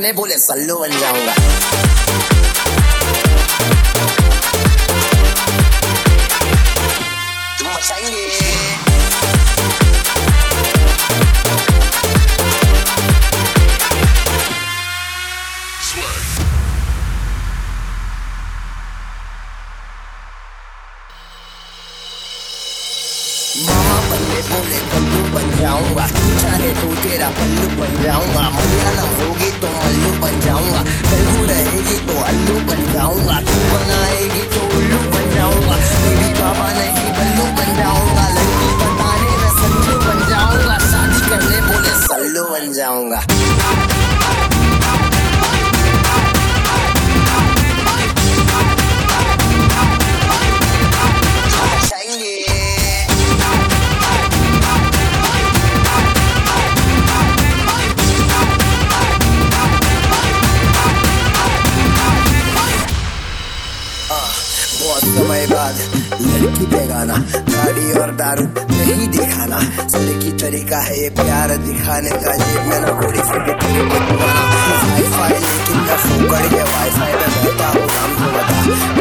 करने बोले सल्लू बन जाऊंगा। तुम मचाएंगे मामा बनने बोले पल्लू बन जाऊंगा, चाहे तो तेरा पल्लू बन जाऊंगा। मलयालम होगी तो मल्लू बन जाऊंगा, तेलुगु रहेगी तो अल्लू बन जाऊंगा। तू बनाएगी तो उल्लू बन जाऊंगा, मेरी बाबा नहीं बल्लू बन जाऊंगा। लड़की बताने में सल्लू बन जाऊंगा, शादी करने बोले सल्लू बन जाऊंगा। बहुत समय बाद लड़की बेगाना, गाड़ी और दारू नहीं दिखाना। सलीकी तरीका है ये प्यार दिखाने का, जेब में ना घोड़ी फिर तेरे बदलवाना। वाईफाई लेकिन मैं फोकड़ के वाईफाई पे बैठा हूँ, नाम तो बता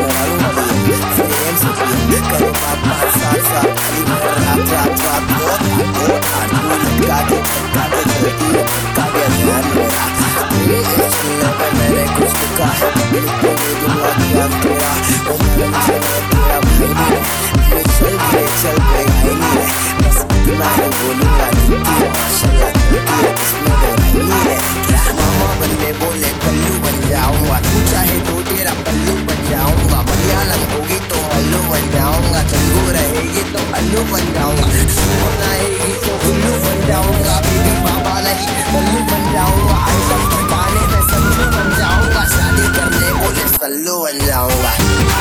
करे बात साथ साथ खाली रात रात रात बहुत आदमी लटका के चलती है काटे ध्यान मेरा। मेरे चलने पे मैंने कुछ लिखा है, दुआ किया तेरा तेरा भाई चल पेगा बस इतना ही बोलूंगा। माशाल्लाह इसमें बुराई है। मामा बनने बोले पल्लू बन जाऊंगा, तू चाहे तो तेरा पल्लू बन जाऊंगा। मलयालम होगी तो अल्लू बन जाऊंगा, तेलुगु रहेगी तो अल्लू बन जाऊंगा। बनाएगी तो उल्लू बन जाऊंगा, बेबी बाबा नहीं पल्लू बन जाऊंगा। आइटम गाने में सल्लू बन जाऊंगा, शादी करने बोले सल्लू बन जाऊंगा।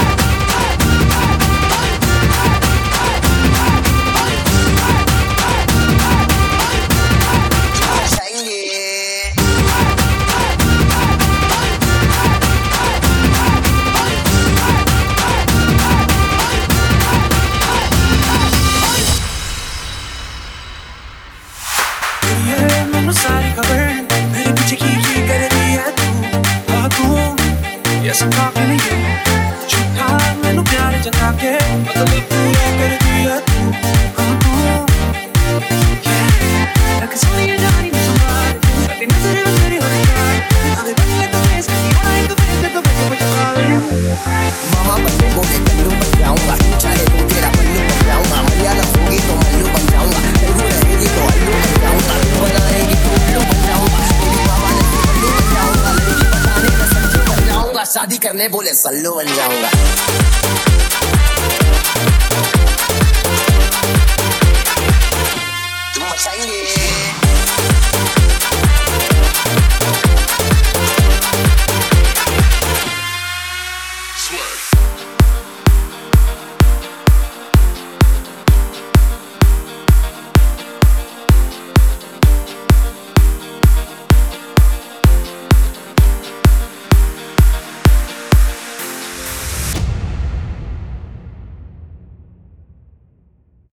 सारी खबर मेरे पीछे की कर दिया तू yes I'm talking to you। झूठा मैनू प्यार जता के मतलब पूरा कर दिया तू yeah like soy yo ni me soy te me seré तेरी होने का अबे बंदे तो ऐसे ही आए तो फिर तो मामा बनने बोले पल्लू बन जाऊंगा, चाहे तो तेरा पल्लू बन जाऊंगा। मलयालम होगी तो मल्लू बन जाऊंगा, तेलुगु रहेगी तो अल्लू बन जाऊंगा। बनाएगी तो उल्लू बन जाऊंगा, मेरी बाबा ने पल्लू बन जाऊंगा। लड़की बताने में सल्लू बन जाऊंगा, शादी करने बोले सल्लू बन जाऊंगा। तुम मचाएंगे